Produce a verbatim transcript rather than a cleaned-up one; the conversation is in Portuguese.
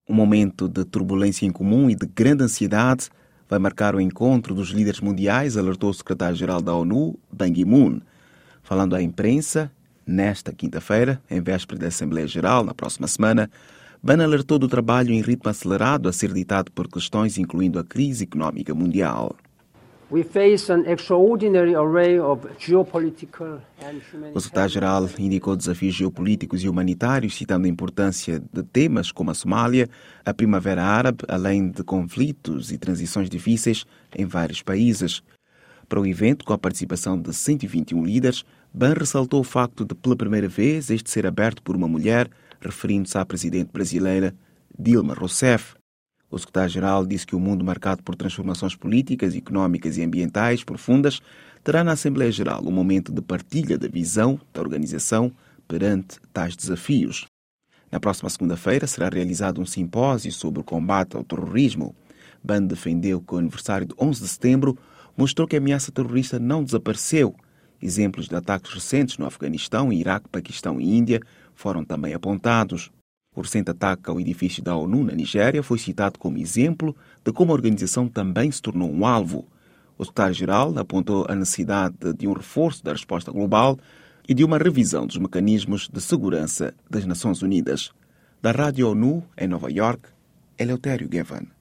Um momento de turbulência incomum e de grande ansiedade vai marcar o encontro dos líderes mundiais, alertou o secretário-geral da ONU, Ban Ki-moon. Falando à imprensa, nesta quinta-feira, em véspera da Assembleia Geral, na próxima semana, Ban alertou do trabalho em ritmo acelerado a ser ditado por questões incluindo a crise económica mundial. We face an extraordinary array of geopolitical and O humanitarian... secretário-geral indicou desafios geopolíticos e humanitários, citando a importância de temas como a Somália, a Primavera Árabe, além de conflitos e transições difíceis em vários países. Para o evento, com a participação de cento e vinte e um líderes, Ban ressaltou o facto de, pela primeira vez, este ser aberto por uma mulher, referindo-se à presidente brasileira Dilma Rousseff. O secretário-geral disse que o mundo marcado por transformações políticas, económicas e ambientais profundas terá na Assembleia Geral um momento de partilha da visão da organização perante tais desafios. Na próxima segunda-feira será realizado um simpósio sobre o combate ao terrorismo. Ban defendeu que o aniversário de onze de setembro mostrou que a ameaça terrorista não desapareceu. Exemplos de ataques recentes no Afeganistão, Iraque, Paquistão e Índia foram também apontados. O recente ataque ao edifício da ONU na Nigéria foi citado como exemplo de como a organização também se tornou um alvo. O secretário-geral apontou a necessidade de um reforço da resposta global e de uma revisão dos mecanismos de segurança das Nações Unidas. Da Rádio ONU, em Nova York, Eleutério Gavan.